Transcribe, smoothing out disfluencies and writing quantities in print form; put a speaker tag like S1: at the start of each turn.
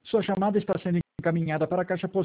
S1: Sua chamada está sendo encaminhada para a caixa postal